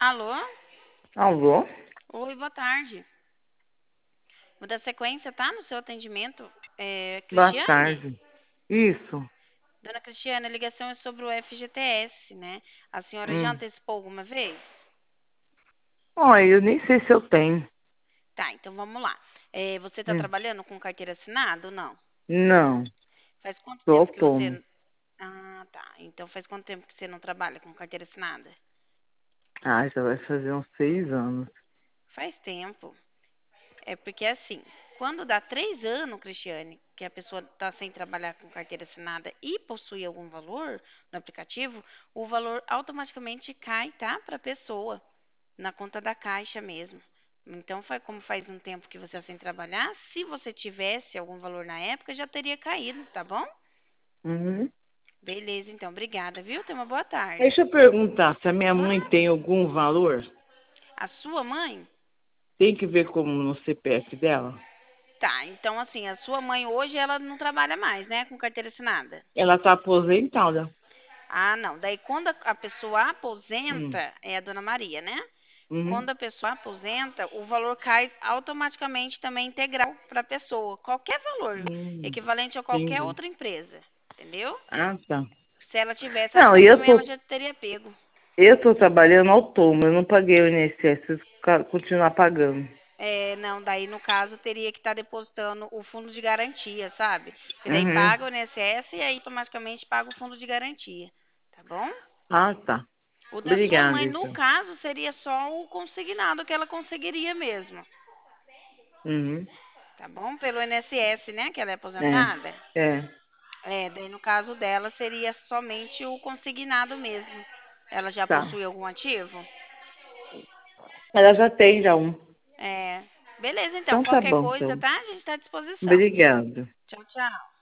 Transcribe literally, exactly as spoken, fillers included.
Alô? Alô? Oi, boa tarde. Vou dar sequência, tá? No seu atendimento. É, Boa Cristiane? tarde. Isso. Dona Cristiane, a ligação é sobre o F G T S, né? A senhora já Hum. antecipou alguma vez? Olha, eu nem sei se eu tenho. Tá, então vamos lá. É, você está Hum. trabalhando com carteira assinada ou não? Não, Faz quanto sou tempo que autônomo. você. Ah, tá. Então faz quanto tempo que você não trabalha com carteira assinada? Ah, já vai fazer uns seis anos. Faz tempo. É porque assim, quando dá três anos, Cristiane, que a pessoa está sem trabalhar com carteira assinada e possui algum valor no aplicativo, o valor automaticamente cai, tá? Para a pessoa, na conta da caixa mesmo. Então, foi como faz um tempo que você está sem trabalhar, se você tivesse algum valor na época, já teria caído, tá bom? Uhum. Beleza, então, obrigada, viu? Tenha uma boa tarde. Deixa eu perguntar se a minha mãe Claro. tem algum valor. A sua mãe? Tem que ver como no C P F dela? Tá, então assim, a sua mãe hoje ela não trabalha mais, né, com carteira assinada. Ela está aposentada. Ah, não. Daí quando a a pessoa Hum. aposenta, é a Dona Maria, né? Uhum. Quando a pessoa aposenta, o valor cai automaticamente também integral para a pessoa. Qualquer valor, Hum. equivalente a qualquer Entendi. outra empresa. Entendeu? Ah, tá. Se ela tivesse a Não, sua eu também, ela tô, já teria pego. eu tô trabalhando autônomo. Eu não paguei o I N S S. Preciso ca- continuar pagando. É, não, daí no caso teria que estar depositando o fundo de garantia, sabe? Que daí Uhum. paga o I N S S e aí automaticamente paga o fundo de garantia. Tá bom? Ah, tá. O da sua Obrigada, mãe, no então. caso, seria só o consignado que ela conseguiria mesmo. Uhum. Tá bom? Pelo I N S S, né? Que ela é É, aposentada. é, É, daí no caso dela seria somente o consignado mesmo. Ela já tá. possui algum ativo? Ela já tem já um. É. Beleza, então. Então tá Qualquer bom, coisa, então. tá? A gente está à disposição. Obrigada. Tchau, tchau.